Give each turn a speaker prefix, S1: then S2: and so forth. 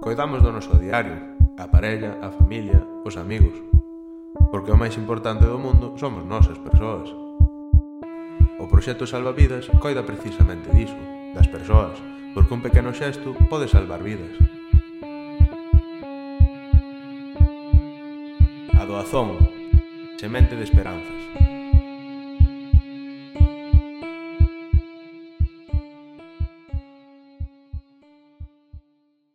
S1: Coidamos do noso diario, a parella, a familia, os amigos, porque o máis importante do mundo somos nós, as persoas. O proxecto Salvavidas coida precisamente diso, das persoas, porque un pequeno xesto pode salvar vidas. A doazón, semente de esperanzas.